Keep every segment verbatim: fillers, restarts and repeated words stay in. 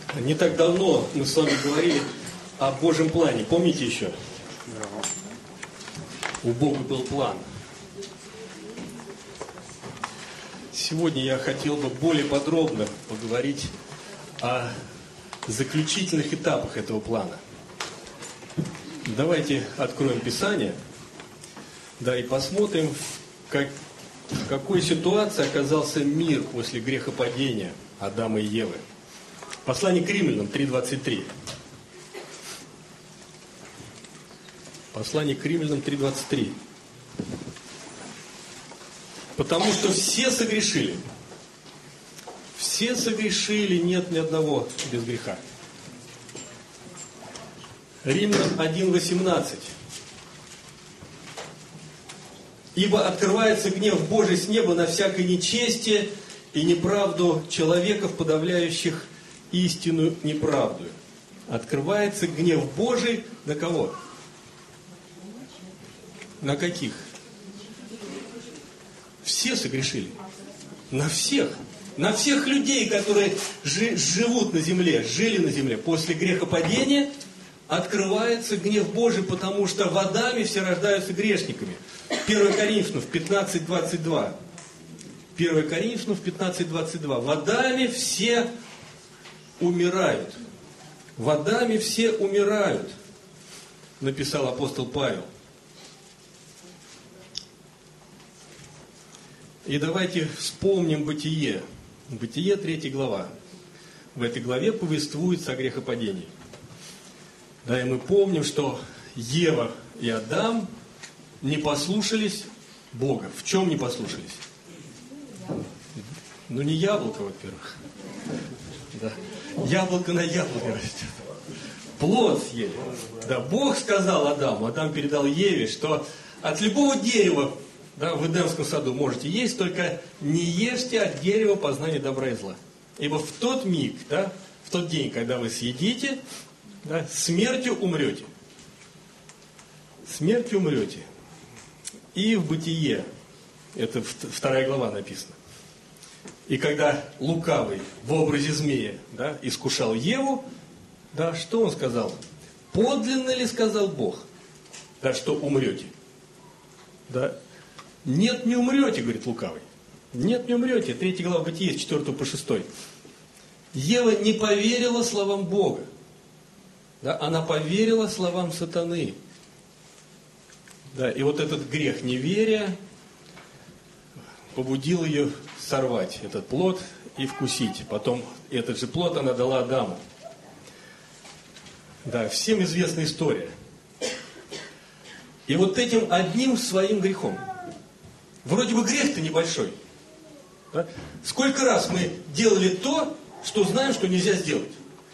Не так давно мы с вами говорили о Божьем плане. Помните еще? У Бога был план. Сегодня я хотел бы более подробно поговорить о заключительных этапах этого плана. Давайте откроем Писание, да, и посмотрим, как, в какой ситуации оказался мир после грехопадения Адама и Евы. Послание к Римлянам три двадцать три. Послание к Римлянам три двадцать три. Потому что все согрешили. Все согрешили, нет ни одного без греха. Римлянам один восемнадцать. Ибо открывается гнев Божий с неба на всякое нечестие и неправду человеков, подавляющих истину неправду. Открывается гнев Божий на кого? На каких? Все согрешили. На всех. На всех людей, которые жи- живут на земле, жили на земле. После грехопадения открывается гнев Божий, потому что в Адаме все рождаются грешниками. первое Коринфянам пятнадцать двадцать два. первое Коринфянам пятнадцать двадцать два. В Адаме все умирают. В Адаме все умирают, написал апостол Павел. И давайте вспомним Бытие. Бытие, третья глава. В этой главе повествуется о грехопадении. Да, и мы помним, что Ева и Адам не послушались Бога. В чем не послушались? Ну, не яблоко, во-первых. Да. Яблоко на яблоко растет. Плод съели. Да, Бог сказал Адаму, Адам передал Еве, что от любого дерева, да, в Эдемском саду можете есть, только не ешьте от дерева познания добра и зла. Ибо в тот миг, да, в тот день, когда вы съедите, да, смертью умрете. Смертью умрете. И в Бытие, это вторая глава написано. И когда лукавый в образе змея, да, искушал Еву, да, что он сказал? Подлинно ли сказал Бог, да, что умрете? Да. Нет, не умрете, говорит лукавый. Нет, не умрете. Третья глава Бытия, с четвёртого по шестой. Ева не поверила словам Бога. Да, она поверила словам сатаны. Да, и вот этот грех неверия побудил ее сорвать этот плод и вкусить. Потом этот же плод она дала Адаму. Да, всем известна история. И вот этим одним своим грехом. Вроде бы грех-то небольшой. Да? Сколько раз мы делали то, что знаем, что нельзя сделать.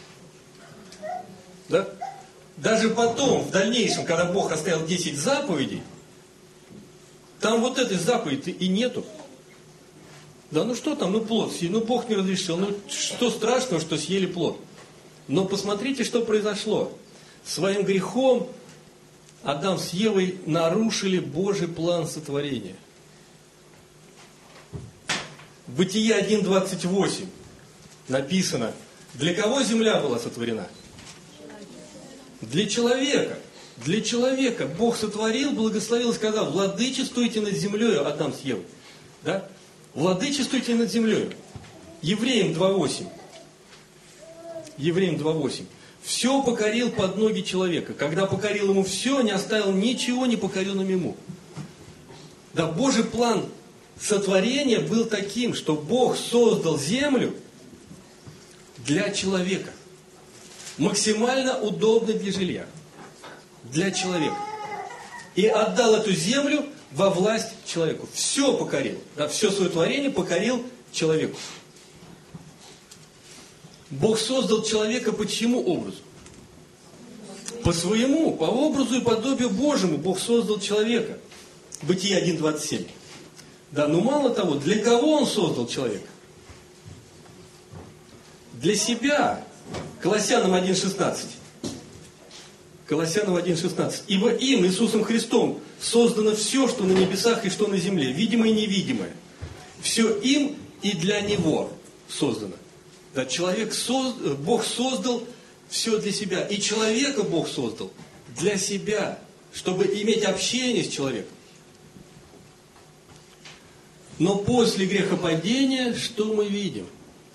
Да? Даже потом, в дальнейшем, когда Бог оставил десять заповедей, там вот этой заповеди и нету. Да ну что там, ну плод съели, ну Бог не разрешил, ну что страшного, что съели плод. Но посмотрите, что произошло. Своим грехом Адам с Евой нарушили Божий план сотворения. Бытие один двадцать восемь написано, для кого земля была сотворена? Для человека. Для человека. Бог сотворил, благословил и сказал, владычествуйте над землей, Адам с Евой. Да? Владычествуйте над землей. Евреям два восемь. Евреям два восемь. Все покорил под ноги человека. Когда покорил ему все, не оставил ничего непокоренным ему. Да, Божий план сотворения был таким, что Бог создал землю для человека. Максимально удобной для жилья. Для человека. И отдал эту землю во власть человеку. Все покорил. Да, все свое творение покорил человеку. Бог создал человека по чьему образу? По своему, по образу и подобию Божьему Бог создал человека. Бытие один двадцать семь. Да, но мало того, для кого Он создал человека? Для себя. Колоссянам один шестнадцать. Колоссянам один шестнадцать. Ибо им, Иисусом Христом, создано все, что на небесах и что на земле, видимое и невидимое. Все им и для Него создано. Да, человек соз... Бог создал все для себя. И человека Бог создал для себя, чтобы иметь общение с человеком. Но после грехопадения что мы видим?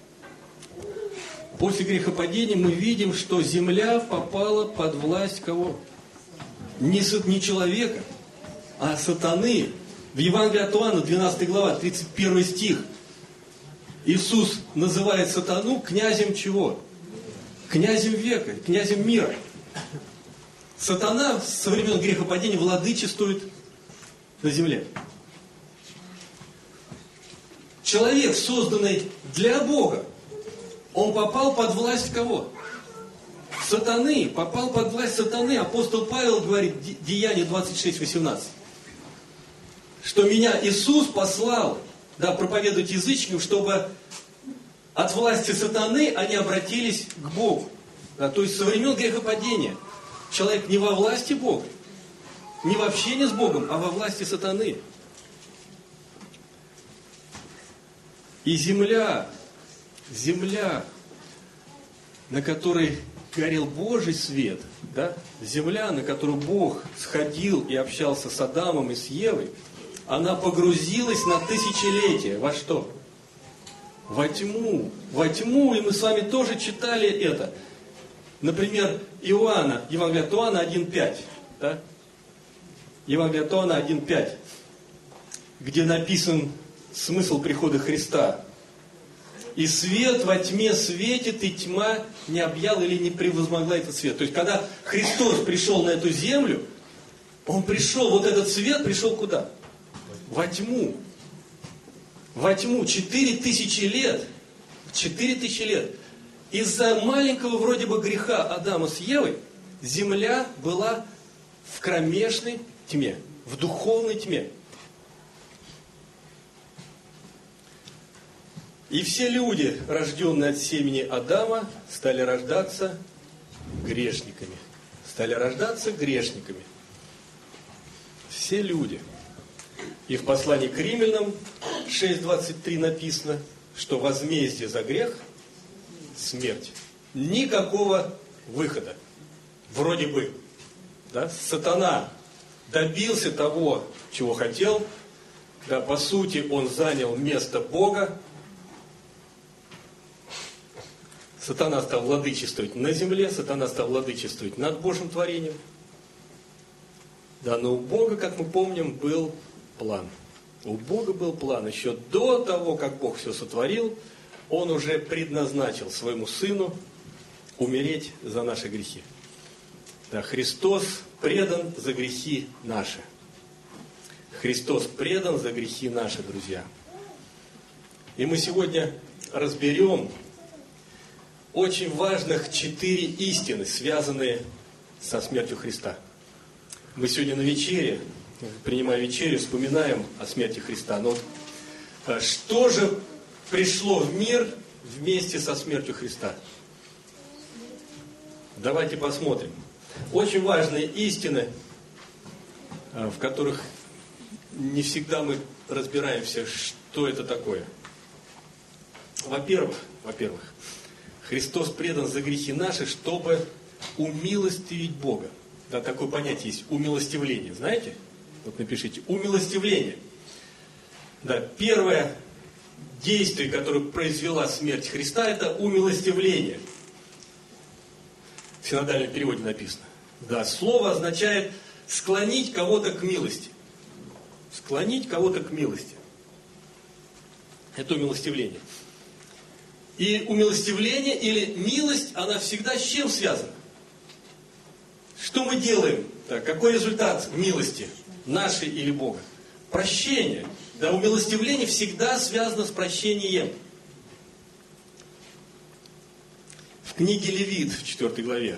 После грехопадения мы видим, что земля попала под власть кого? Не, не человека, а сатаны. В Евангелии от Иоанна, двенадцатая глава, тридцать первый стих. Иисус называет сатану князем чего? Князем века, князем мира. Сатана со времен грехопадения владычествует на земле. Человек, созданный для Бога, он попал под власть кого? Сатаны. Попал под власть сатаны. Апостол Павел говорит, Деяния двадцать шесть восемнадцать, что меня Иисус послал, да, проповедовать язычникам, чтобы от власти сатаны они обратились к Богу. Да, то есть со времен грехопадения человек не во власти Бога, не в общении с Богом, а во власти сатаны. И земля, земля, на которой горел Божий свет, да, земля, на которую Бог сходил и общался с Адамом и с Евой, она погрузилась на тысячелетия. Во что? Во тьму. Во тьму, и мы с вами тоже читали это. Например, Иоанна, Евангелие от Иоанна один пять. Да? Евангелие от Иоанна один пять, где написан смысл прихода Христа. И свет во тьме светит, и тьма не объяла или не превозмогла этот свет. То есть, когда Христос пришел на эту землю, Он пришел, вот этот свет пришел куда? Во тьму. Во тьму. Четыре тысячи лет. Четыре тысячи лет. Из-за маленького вроде бы греха Адама с Евой земля была в кромешной тьме, в духовной тьме. И все люди, рожденные от семени Адама, стали рождаться грешниками. Стали рождаться грешниками. Все люди. И в послании к Римлянам шесть двадцать три написано, что возмездие за грех – смерть. Никакого выхода. Вроде бы. Да? Сатана добился того, чего хотел. Да, по сути, он занял место Бога. Сатана стал владычествовать на земле, сатана стал владычествовать над Божьим творением. Да, но у Бога, как мы помним, был план. У Бога был план. Еще до того, как Бог все сотворил, Он уже предназначил своему Сыну умереть за наши грехи. Да, Христос предан за грехи наши. Христос предан за грехи наши, друзья. И мы сегодня разберем очень важных четыре истины, связанные со смертью Христа. Мы сегодня на вечере, принимая вечерю, вспоминаем о смерти Христа. Но вот, что же пришло в мир вместе со смертью Христа? Давайте посмотрим. Очень важные истины, в которых не всегда мы разбираемся, что это такое. Во-первых, во-первых, Христос предан за грехи наши, чтобы умилостивить Бога. Да, такое понятие есть, умилостивление. Знаете? Вот напишите, умилостивление. Да, первое действие, которое произвела смерть Христа, это умилостивление. В синодальном переводе написано. Да, слово означает склонить кого-то к милости. Склонить кого-то к милости. Это умилостивление. И умилостивление или милость, она всегда с чем связана? Что мы делаем? Так, какой результат милости? Нашей или Бога? Прощение. Да, умилостивление всегда связано с прощением. В книге Левит, в четвёртой главе,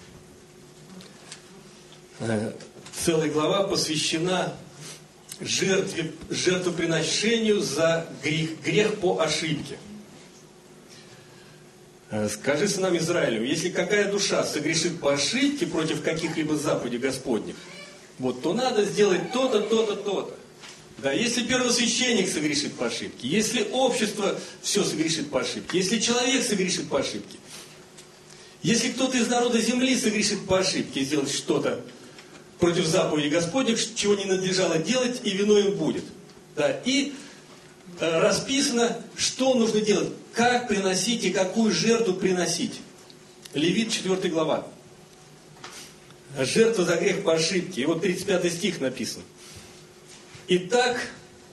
целая глава посвящена жертве, жертвоприношению за грех, грех по ошибке. Скажи сынам Израилю, если какая душа согрешит по ошибке против каких-либо заповедей Господних, вот, то надо сделать то-то, то-то, то-то. Да, если первосвященник согрешит по ошибке, если общество все согрешит по ошибке, если человек согрешит по ошибке, если кто-то из народа земли согрешит по ошибке, сделать что-то против заповеди Господних, чего не надлежало делать, и виной им будет. Да, и э, расписано, что нужно делать, как приносить и какую жертву приносить. Левит, четвёртая глава. Жертва за грех по ошибке. И вот тридцать пятый стих написан. Итак,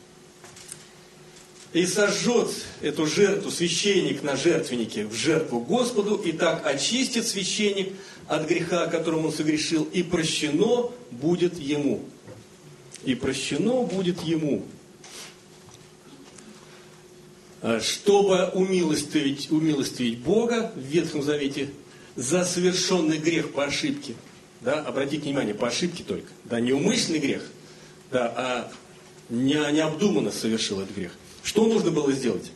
и сожжет эту жертву священник на жертвеннике в жертву Господу, и так очистит священник от греха, которым он согрешил, и прощено будет ему. И прощено будет ему. Чтобы умилостивить, умилостивить Бога в Ветхом Завете за совершенный грех по ошибке. Да, обратите внимание, по ошибке только. Да, не умышленный грех, да, а не, необдуманно совершил этот грех. Что нужно было сделать?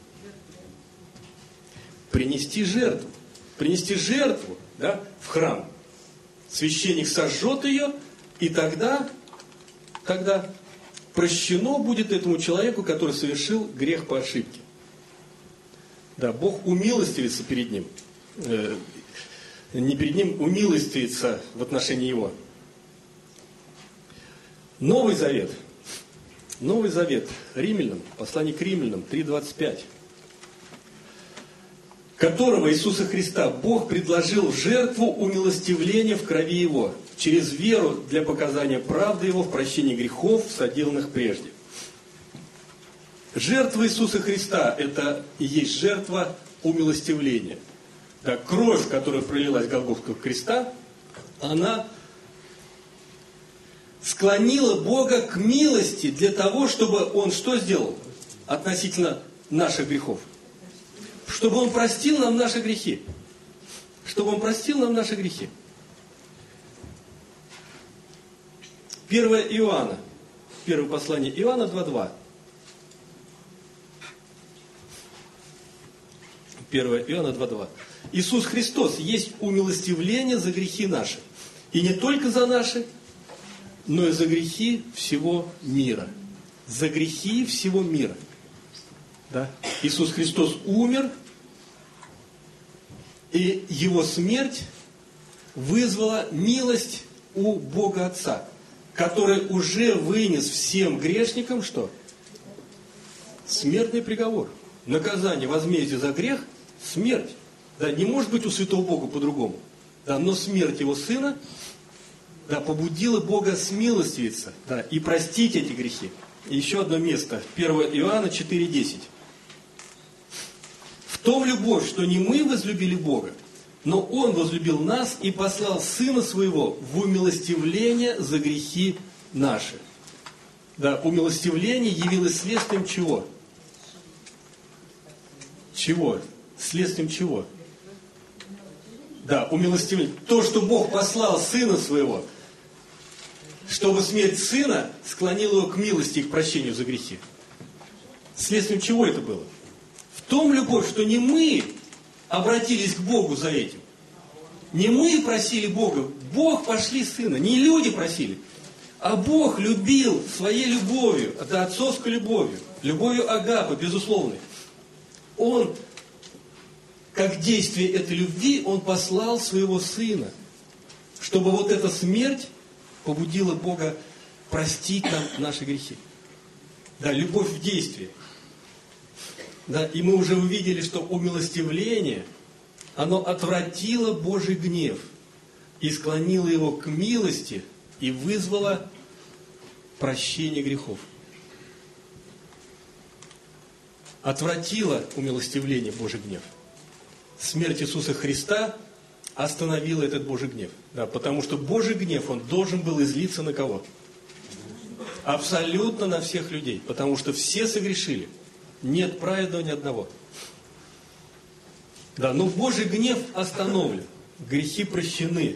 Принести жертву. Принести жертву, да, в храм. Священник сожжет ее, и тогда, тогда прощено будет этому человеку, который совершил грех по ошибке. Да, Бог умилостивится перед ним. Э, не перед ним, умилостивится в отношении его. Новый Завет. Новый Завет. Римлянам, послание к Римлянам, три двадцать пять. Которого Иисуса Христа Бог предложил в жертву умилостивления в крови Его, через веру для показания правды Его в прощении грехов, соделанных прежде. Жертва Иисуса Христа – это и есть жертва умилостивления. Да, кровь, которая пролилась Голгофского креста, она склонила Бога к милости для того, чтобы Он что сделал относительно наших грехов? Чтобы Он простил нам наши грехи. Чтобы Он простил нам наши грехи. первое Иоанна. Первое послание Иоанна два два. первое Иоанна два два. Иисус Христос есть умилостивление за грехи наши. И не только за наши, но и за грехи всего мира. За грехи всего мира. Да? Иисус Христос умер, и Его смерть вызвала милость у Бога Отца, который уже вынес всем грешникам что? Смертный приговор. Наказание, возмездие за грех – смерть. Да, не может быть у святого Бога по-другому. Да, но смерть Его Сына, да, побудила Бога смилостивиться, да, и простить эти грехи. И еще одно место. первое Иоанна четыре десять. В том любовь, что не мы возлюбили Бога, но Он возлюбил нас и послал Сына Своего в умилостивление за грехи наши. Да, умилостивление явилось следствием чего? Чего? Следствием чего? Да, умилостивление. То, что Бог послал Сына Своего, чтобы смерть Сына склонила Его к милости и к прощению за грехи. Следствием чего это было? В том любовь, что не мы обратились к Богу за этим. Не мы просили Бога, Бог пошли Сына. Не люди просили, а Бог любил своей любовью, это отцовской любовью, любовью Агапы, безусловной. Он, как действие этой любви, Он послал Своего Сына, чтобы вот эта смерть побудила Бога простить нам наши грехи. Да, любовь в действии. Да, и мы уже увидели, что умилостивление, оно отвратило Божий гнев и склонило Его к милости и вызвало прощение грехов. Отвратило умилостивление Божий гнев. Смерть Иисуса Христа остановила этот Божий гнев. Да, потому что Божий гнев, он должен был излиться на кого? Абсолютно на всех людей. Потому что все согрешили. Нет праведного ни одного. Да, но Божий гнев остановлен. Грехи прощены.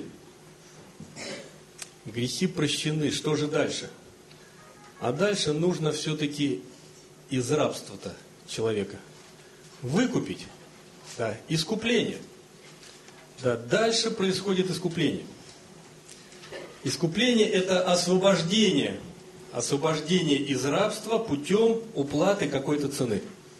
Грехи прощены. Что же дальше? А дальше нужно все-таки из рабства-то человека выкупить. Да, искупление. Да, дальше происходит искупление. Искупление – это освобождение освобождение из рабства путем уплаты какой-то цены.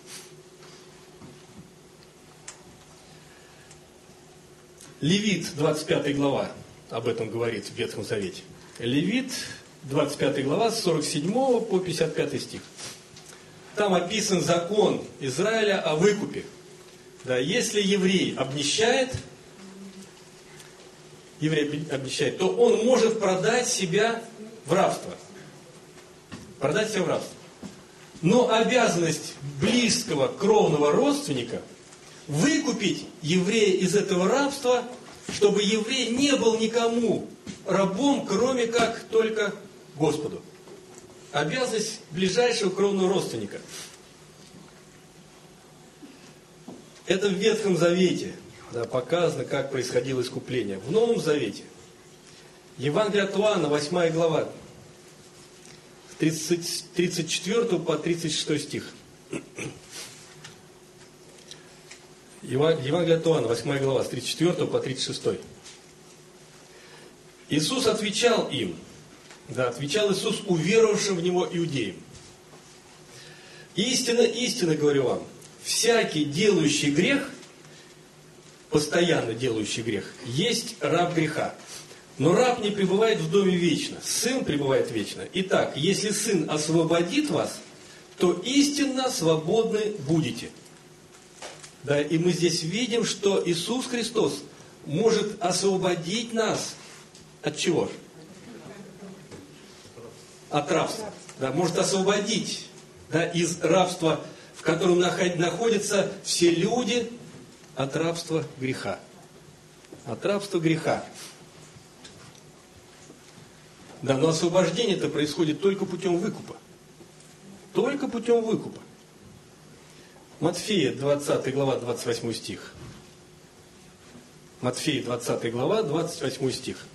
Левит, двадцать пятая глава, об этом говорит в Ветхом Завете. Левит, двадцать пятая глава, с сорок седьмого по пятьдесят пятый стих. Там описан закон Израиля о выкупе. Да, если еврей обнищает, еврей обнищает, то он может продать себя в рабство. Продать себя в рабство. Но обязанность близкого кровного родственника выкупить еврея из этого рабства, чтобы еврей не был никому рабом, кроме как только Господу. Обязанность ближайшего кровного родственника. Это в Ветхом Завете, да, показано, как происходило искупление. В Новом Завете. Евангелие от Иоанна, восьмая глава, с тридцать четвёртого по тридцать шестой стих. Евангелие от Иоанна, восьмая глава, с тридцать четвёртого по тридцать шестой. Иисус отвечал им, да, отвечал Иисус уверовавшим в Него иудеям. Истинно, истинно говорю вам, всякий делающий грех, постоянно делающий грех, есть раб греха. Но раб не пребывает в доме вечно, сын пребывает вечно. Итак, если сын освободит вас, то истинно свободны будете. Да, и мы здесь видим, что Иисус Христос может освободить нас от чего? От рабства. Да, может освободить, да, из рабства, в котором находятся все люди, от рабства греха. От рабства греха. Да, но освобождение это происходит только путем выкупа. Только путем выкупа. Матфея, двадцатая глава, двадцать восьмой стих. Матфея, двадцатая глава, двадцать восьмой стих.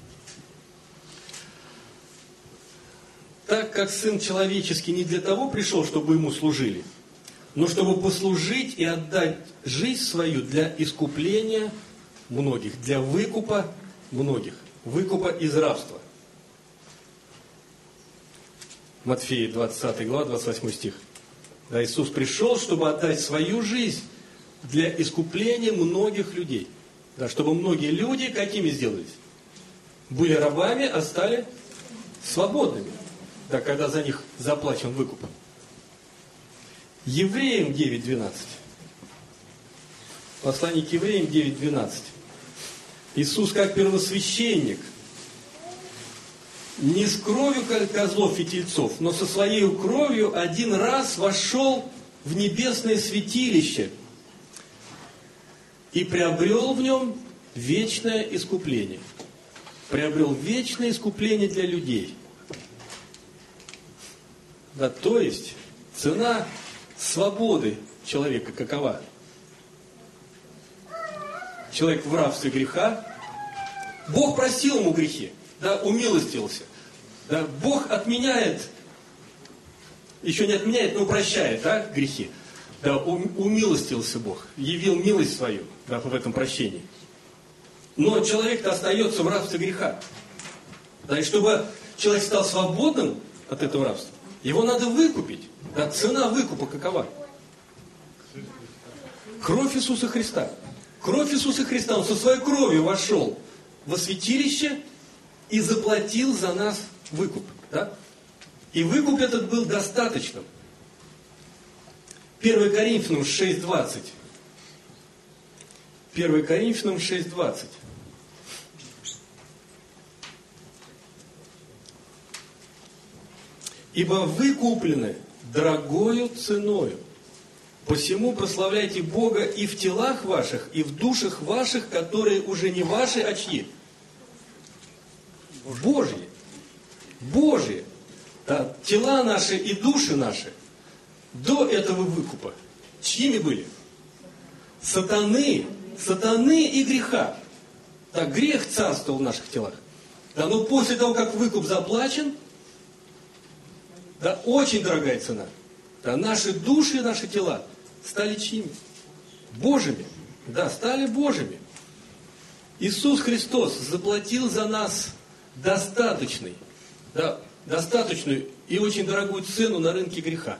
Так как Сын Человеческий не для того пришел, чтобы Ему служили, но чтобы послужить и отдать жизнь свою для искупления многих, для выкупа многих, выкупа из рабства. Матфея, двадцатая глава, двадцать восьмой стих. Да, Иисус пришел, чтобы отдать свою жизнь для искупления многих людей. Да, чтобы многие люди какими сделались? Были рабами, а стали свободными. Да, когда за них заплачен выкуп. Евреям девять двенадцать. Послание к Евреям девять двенадцать. Иисус как первосвященник не с кровью козлов и тельцов, но со своей кровью один раз вошел в небесное святилище и приобрел в нем вечное искупление. Приобрел вечное искупление для людей. Да, то есть, цена свободы человека какова? Человек в рабстве греха, Бог простил ему грехи, да, умилостился. Да, Бог отменяет, еще не отменяет, но прощает, да, грехи. Да, умилостился Бог, явил милость свою, да, в этом прощении. Но человек-то остается в рабстве греха. Да, и чтобы человек стал свободным от этого рабства, его надо выкупить. Да, цена выкупа какова? Кровь Иисуса Христа. Кровь Иисуса Христа. Он со своей кровью вошел во святилище и заплатил за нас выкуп. Да? И выкуп этот был достаточным. первое Коринфянам шесть двадцать. первое Коринфянам шесть двадцать. Ибо вы куплены дорогою ценою. Посему прославляйте Бога и в телах ваших, и в душах ваших, которые уже не ваши, а чьи? Божьи. Божьи. Да, тела наши и души наши до этого выкупа чьими были? Сатаны. Сатаны и греха. Да, грех царствовал в наших телах. Да, но после того, как выкуп заплачен, да, очень дорогая цена. Да, наши души и наши тела стали чьими? Божьими. Да, стали Божьими. Иисус Христос заплатил за нас достаточный, да, достаточную и очень дорогую цену на рынке греха.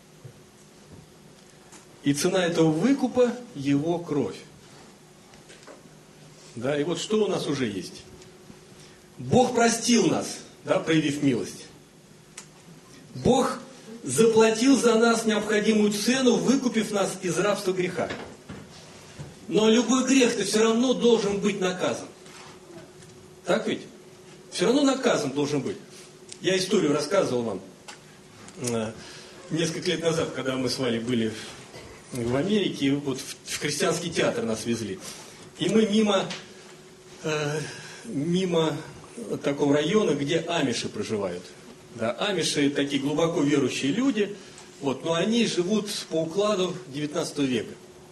И цена этого выкупа – его кровь. Да, и вот что у нас уже есть. Бог простил нас, да, проявив милость. Бог заплатил за нас необходимую цену, выкупив нас из рабства греха. Но любой грех-то все равно должен быть наказан. Так ведь? Все равно наказан должен быть. Я историю рассказывал вам э, несколько лет назад, когда мы с вами были в Америке, вот в, в христианский театр нас везли. И мы мимо, э, мимо такого района, где амиши проживают. Да, амиши такие глубоко верующие люди, вот, но они живут по укладу девятнадцатого века.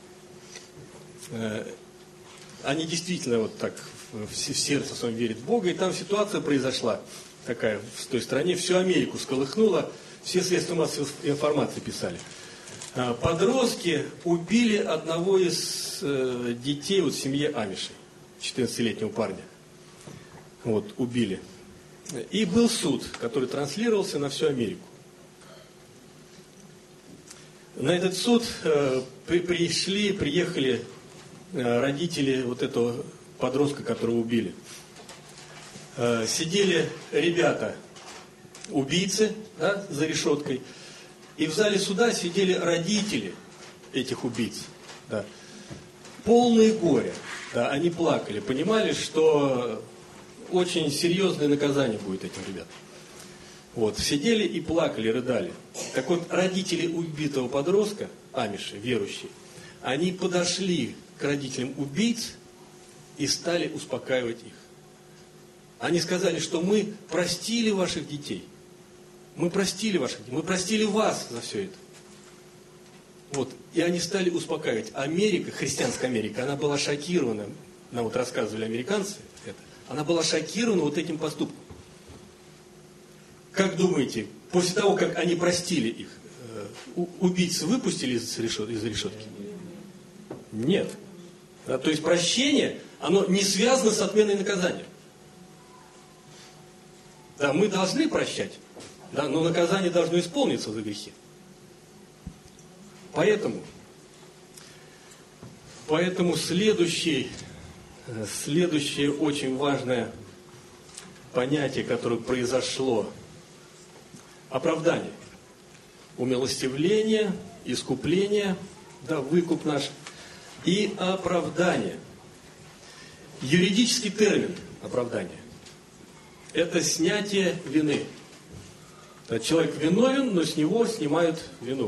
Э, они действительно вот так в сердце своем верят в Бога, и там ситуация произошла такая в той стране, всю Америку всколыхнула, все средства массовой информации писали. Подростки убили одного из э, детей вот, в семье амишей, четырнадцатилетнего парня. Вот, убили. И был суд, который транслировался на всю Америку. На этот суд э, при, пришли, приехали э, родители вот этого подростка, которого убили. Э, сидели ребята, убийцы, да, за решеткой. И в зале суда сидели родители этих убийц. Да. Полные горя. Да, они плакали, понимали, что очень серьезное наказание будет этим ребятам. Вот, сидели и плакали, рыдали. Так вот, родители убитого подростка, амиши, верующие, они подошли к родителям убийц и стали успокаивать их. Они сказали, что мы простили ваших детей. Мы простили ваших детей. Мы простили вас за все это. Вот. И они стали успокаивать. Америка, христианская Америка, она была шокирована, нам вот рассказывали американцы это, она была шокирована вот этим поступком. Как думаете, после того, как они простили их, убийцы выпустили из решетки? Нет. Да, то есть прощение, оно не связано с отменой наказания. Да, мы должны прощать, да, но наказание должно исполниться за грехи. Поэтому, поэтому следующий, следующее очень важное понятие, которое произошло, оправдание, умилостивление, искупление, да, выкуп наш, и оправдание. Юридический термин оправдание – это снятие вины. Человек виновен, но с него снимают вину.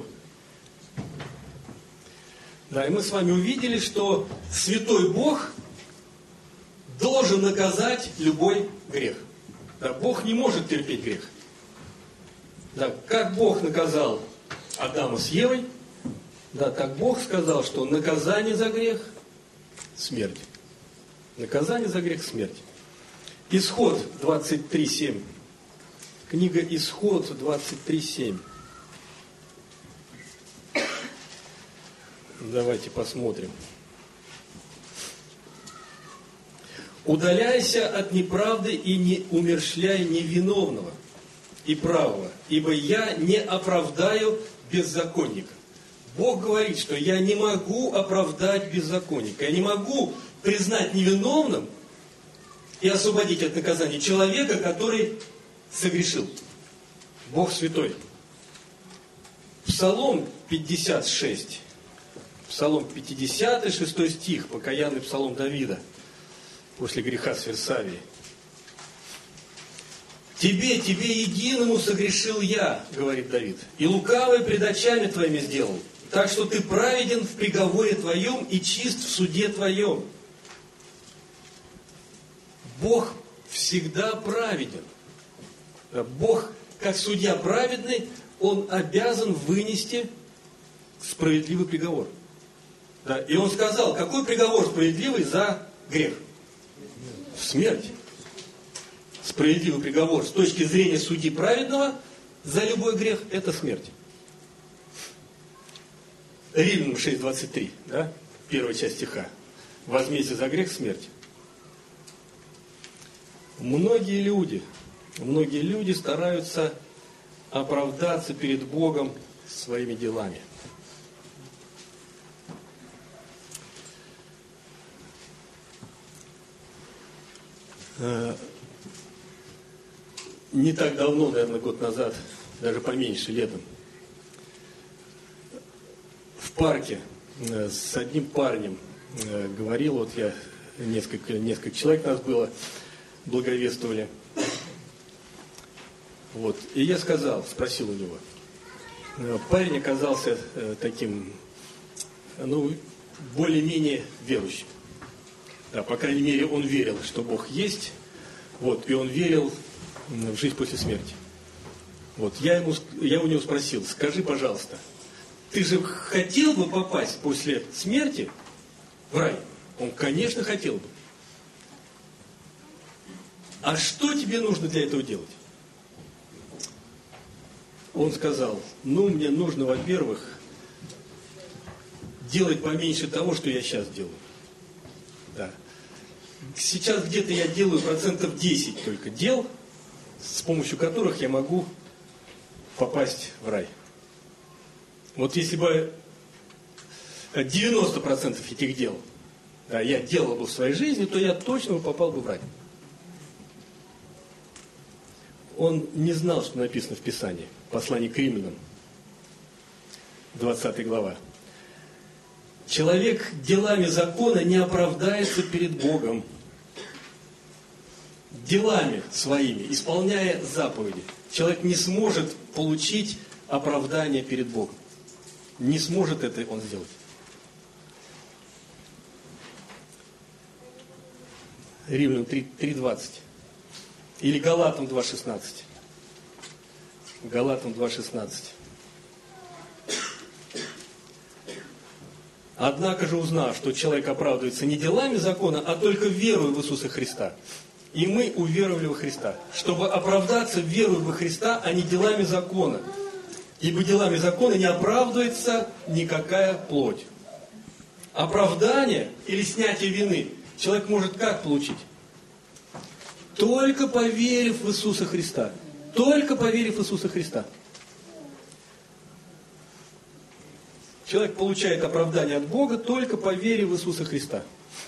Да, и мы с вами увидели, что святой Бог должен наказать любой грех. Да, Бог не может терпеть грех. Да, как Бог наказал Адама с Евой, да, так Бог сказал, что наказание за грех – смерть. Наказание за грех – смерть. Исход двадцать три семь. Книга Исход двадцать три семь. Давайте посмотрим. «Удаляйся от неправды и не умерщвляй невиновного и правого, ибо я не оправдаю беззаконника». Бог говорит, что я не могу оправдать беззаконника. Я не могу признать невиновным и освободить от наказания человека, который согрешил. Бог святой. Псалом пятьдесят шесть. Псалом пятьдесят, шестой стих, покаянный псалом Давида после греха с Версавией. «Тебе, тебе единому согрешил я, — говорит Давид, — и лукавое пред очами твоими сделал, так что ты праведен в приговоре твоем и чист в суде твоем». Бог всегда праведен. Бог, как судья праведный, Он обязан вынести справедливый приговор. Да, и Он сказал, какой приговор справедливый за грех? Смерть. Справедливый приговор с точки зрения судьи праведного за любой грех – это смерть. Римлянам шесть двадцать три, да? Первая часть стиха. Возмездие за грех – смерть. Многие люди, многие люди стараются оправдаться перед Богом своими делами. Не так давно, наверное, год назад, даже поменьше, летом, в парке с одним парнем говорил, вот я, несколько, несколько человек нас было, благовествовали. Вот. И я сказал, спросил у него. Парень оказался таким, ну, более-менее верующим. Да, по крайней мере, он верил, что Бог есть, вот, и он верил в жизнь после смерти. Вот, я, ему, я у него спросил, скажи, пожалуйста, ты же хотел бы попасть после смерти в рай? Он, конечно, хотел бы. А что тебе нужно для этого делать? Он сказал, ну, мне нужно, во-первых, делать поменьше того, что я сейчас делаю. Да. Сейчас где-то я делаю процентов десять только дел, с помощью которых я могу попасть в рай. Вот если бы девяносто процентов этих дел, да, я делал бы в своей жизни, то я точно попал бы в рай. Он не знал, что написано в Писании, послание к Римлянам, двадцатая глава. Человек делами закона не оправдается перед Богом. Делами своими, исполняя заповеди, человек не сможет получить оправдание перед Богом. Не сможет это он сделать. Римлянам три двадцать. Или Галатам два шестнадцать. Галатам два шестнадцать. Однако же, узнав, что человек оправдывается не делами закона, а только верой в Иисуса Христа. И мы уверовали во Христа, чтобы оправдаться верой во Христа, а не делами закона. Ибо делами закона не оправдывается никакая плоть. Оправдание или снятие вины человек может как получить? Только поверив в Иисуса Христа. Только поверив в Иисуса Христа. Человек получает оправдание от Бога, только поверив в Иисуса Христа.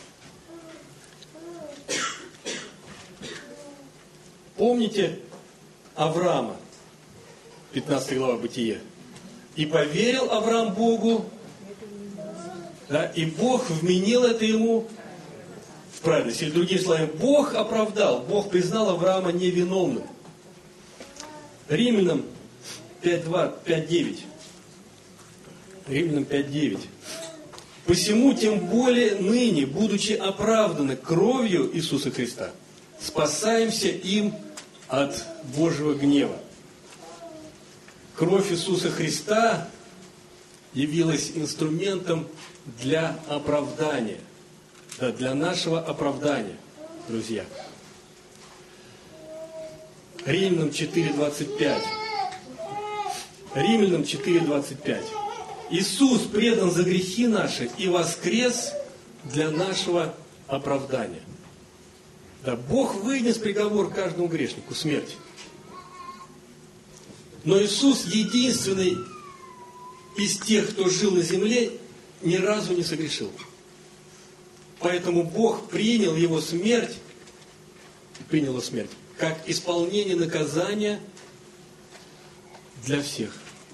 Помните Авраама, пятнадцатая глава Бытия. И поверил Авраам Богу, да, и Бог вменил это ему в праведность. Или другими словами, Бог оправдал, Бог признал Авраама невиновным. Римлянам пять два, пять девять. Римлянам пять девять. Посему тем более ныне, будучи оправданы кровью Иисуса Христа, спасаемся им от Божьего гнева. Кровь Иисуса Христа явилась инструментом для оправдания. Да, для нашего оправдания, друзья. Римлянам четыре двадцать пять. Римлянам четыре двадцать пять. Иисус предан за грехи наши и воскрес для нашего оправдания. Да, Бог вынес приговор каждому грешнику — смерть. Но Иисус единственный из тех, кто жил на земле, ни разу не согрешил. Поэтому Бог принял его смерть, принял его смерть, как исполнение наказания для всех.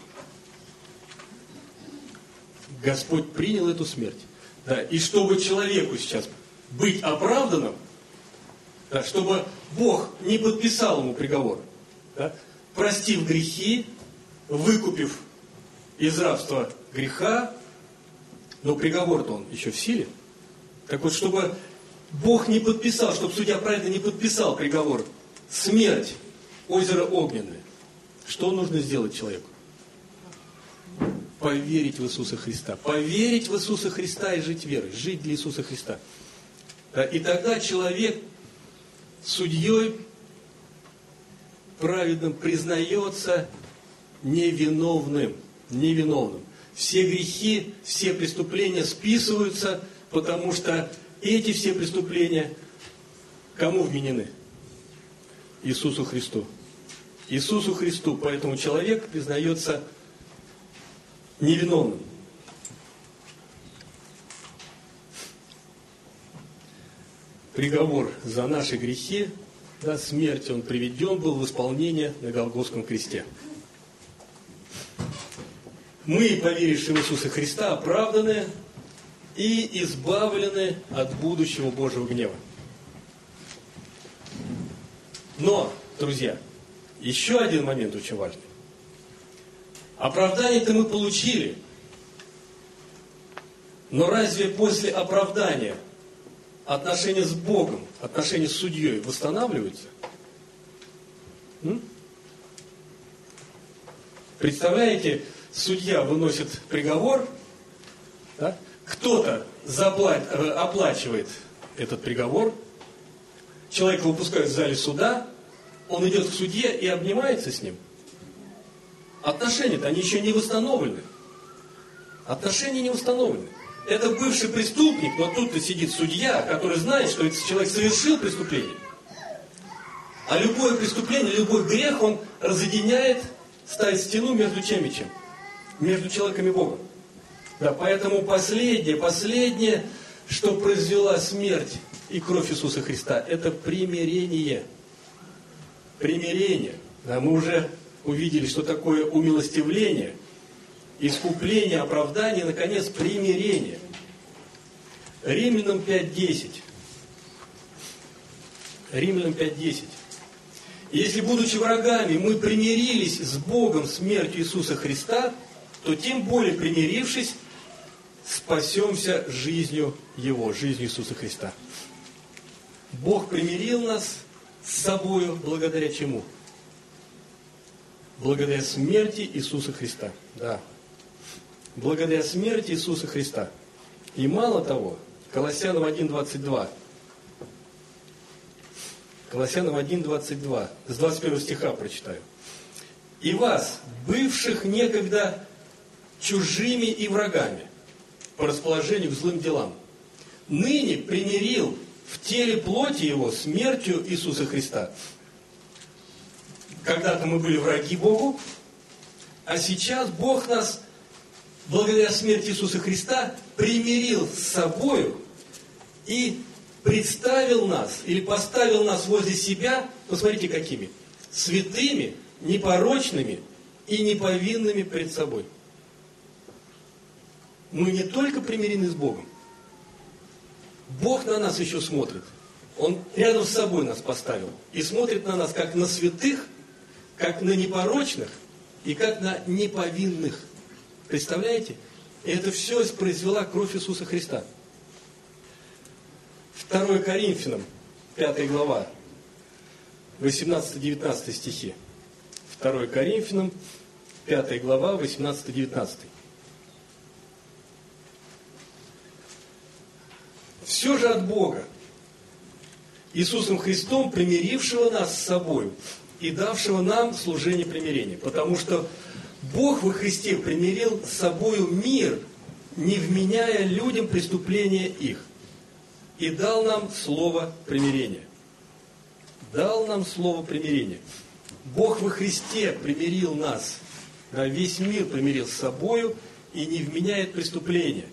Господь принял эту смерть. Да, и чтобы человеку сейчас быть оправданным, да, чтобы Бог не подписал ему приговор, да, простив грехи, выкупив из рабства греха, но приговор-то он еще в силе. Так вот, чтобы Бог не подписал, чтобы судья праведно не подписал приговор, смерть, озеро огненное, что нужно сделать человеку? Поверить в Иисуса Христа. Поверить в Иисуса Христа и жить верой. Жить для Иисуса Христа. Да, и тогда человек судьей праведным признается невиновным. Невиновным. Все грехи, все преступления списываются, потому что эти все преступления кому вменены? Иисусу Христу. Иисусу Христу, поэтому человек признается невиновным. Приговор за наши грехи, до смерти он приведен был в исполнение на Голгофском кресте. Мы, поверившие в Иисуса Христа, оправданы и избавлены от будущего Божьего гнева. Но, друзья, еще один момент очень важный. Оправдание-то мы получили, но разве после оправдания отношения с Богом, отношения с судьей восстанавливаются? М? Представляете, судья выносит приговор, да? Кто-то заплат, оплачивает этот приговор, человека выпускают в зале суда, он идет к судье и обнимается с ним. Отношения-то, они еще не восстановлены. Отношения не восстановлены. Это бывший преступник, но тут-то сидит судья, который знает, что этот человек совершил преступление. А любое преступление, любой грех, он разъединяет, ставит стену между чем и чем? Между человеком и Богом. Да, поэтому последнее, последнее, что произвела смерть и кровь Иисуса Христа, это примирение. Примирение. Да, мы уже увидели, что такое умилостивление, искупление, оправдание, наконец, примирение. Римлянам пять десять. Римлянам пять десять. Если, будучи врагами, мы примирились с Богом смертью Иисуса Христа, то тем более примирившись, спасемся жизнью Его, жизнью Иисуса Христа. Бог примирил нас с собою благодаря чему? Благодаря смерти Иисуса Христа. Да. Благодаря смерти Иисуса Христа. И мало того, Колоссянам один двадцать два. Колоссянам один двадцать два. С двадцать первого стиха прочитаю. «И вас, бывших некогда чужими и врагами, по расположению к злым делам, ныне примирил в теле плоти Его смертью Иисуса Христа». Когда-то мы были враги Богу, а сейчас Бог нас, благодаря смерти Иисуса Христа, примирил с собою и представил нас, или поставил нас возле себя, посмотрите какими, святыми, непорочными и неповинными пред собой. Мы не только примирены с Богом, Бог на нас еще смотрит. Он рядом с собой нас поставил и смотрит на нас как на святых, как на непорочных и как на неповинных. Представляете? И это все произвела кровь Иисуса Христа. второе Коринфянам, пятая глава, восемнадцатый-девятнадцатый стихи. второе Коринфянам, пятая глава, восемнадцатый-девятнадцатый. Все же от Бога, Иисусом Христом, примирившего нас с собою и давшего нам служение примирения. Потому что Бог во Христе примирил с собою мир, не вменяя людям преступления их, и дал нам слово примирения. Дал нам слово примирения. Бог во Христе примирил нас, да, весь мир примирил с собою и не вменяет преступления.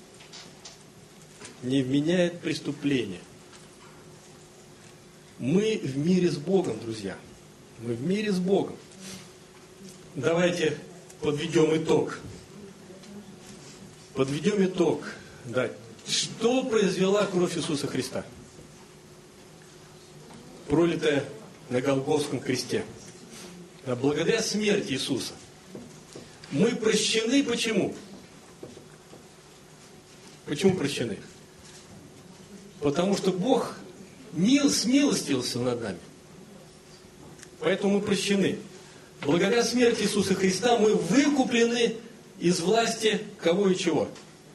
Не вменяет преступления. Мы в мире с Богом, друзья. Мы в мире с Богом. Давайте подведем итог. Подведем итог. Да. Что произвела кровь Иисуса Христа? Пролитая на Голгофском кресте. Да, благодаря смерти Иисуса. Мы прощены почему? Почему прощены? Потому что Бог мил, смилостивился над нами. Поэтому мы прощены. Благодаря смерти Иисуса Христа мы выкуплены из власти кого и чего?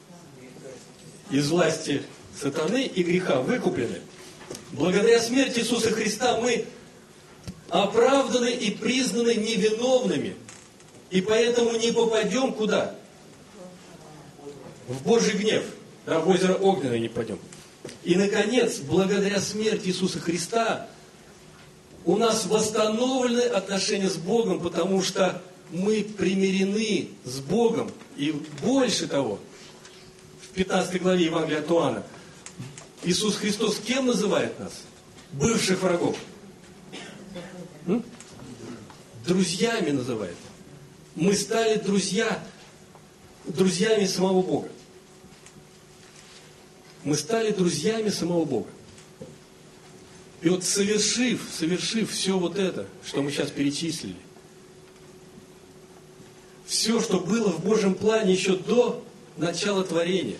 Из власти сатаны и греха выкуплены. Благодаря смерти Иисуса Христа мы оправданы и признаны невиновными. И поэтому не попадем куда? В Божий гнев. Да, в озеро Огненное не пойдем. И, наконец, благодаря смерти Иисуса Христа У нас восстановлены отношения с Богом, потому что мы примирены с Богом. И больше того, в пятнадцатой главе Евангелия от Иоанна Иисус Христос кем называет нас? Бывших врагов. М? Друзьями называет. Мы стали друзья, друзьями самого Бога. Мы стали друзьями самого Бога. И вот совершив, совершив все вот это, что мы сейчас перечислили, все, что было в Божьем плане еще до начала творения,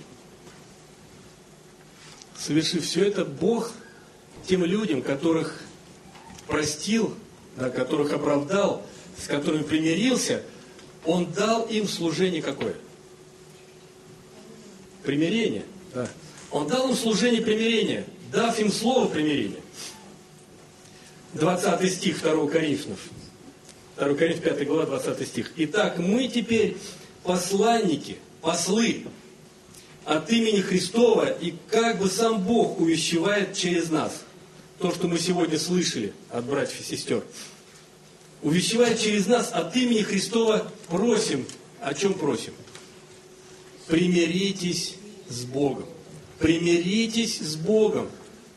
совершив все это, Бог тем людям, которых простил, да, которых оправдал, с которыми примирился, Он дал им служение какое? Примирение. Да. Он дал им служение примирения, дав им слово примирения. двадцатый стих второго Коринфянов. второе Коринфянам, пятая глава, двадцатый стих. Итак, мы теперь посланники, послы от имени Христова, и как бы сам Бог увещевает через нас. То, что мы сегодня слышали от братьев и сестер. Увещевает через нас от имени Христова, просим. О чем просим? Примиритесь с Богом. Примиритесь с Богом.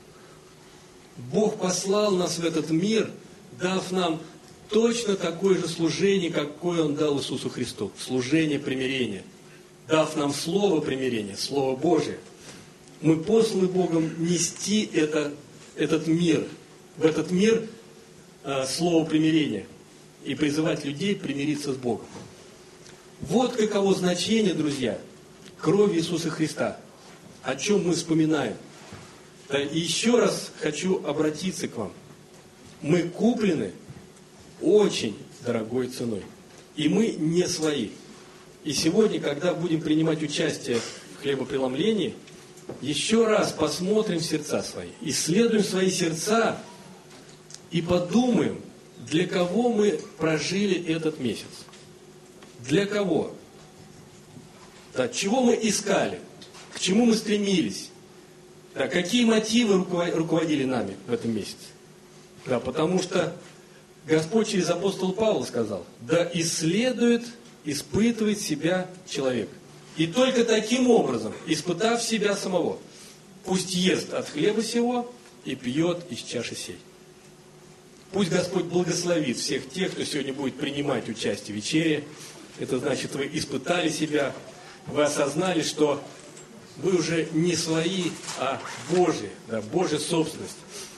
Бог послал нас в этот мир, дав нам точно такое же служение, какое Он дал Иисусу Христу. Служение примирения. Дав нам слово примирения, Слово Божие. Мы посланы Богом нести это, этот мир, в этот мир э, слово примирения и призывать людей примириться с Богом. Вот каково значение, друзья, крови Иисуса Христа. О чем мы вспоминаем. Да, и еще раз хочу обратиться к вам. Мы куплены очень дорогой ценой. И мы не свои. И сегодня, когда будем принимать участие в хлебопреломлении, еще раз посмотрим в сердца свои. Исследуем свои сердца и подумаем, для кого мы прожили этот месяц. Для кого? Да, чего мы искали? К чему мы стремились? Да, какие мотивы руководили нами в этом месяце? Да, потому что Господь через апостола Павла сказал: да исследует, испытывает себя человек. И только таким образом, испытав себя самого, пусть ест от хлеба сего и пьет из чаши сей. Пусть Господь благословит всех тех, кто сегодня будет принимать участие в вечере. Это значит, вы испытали себя, вы осознали, что вы уже не свои, а Божьи, да, Божья собственность.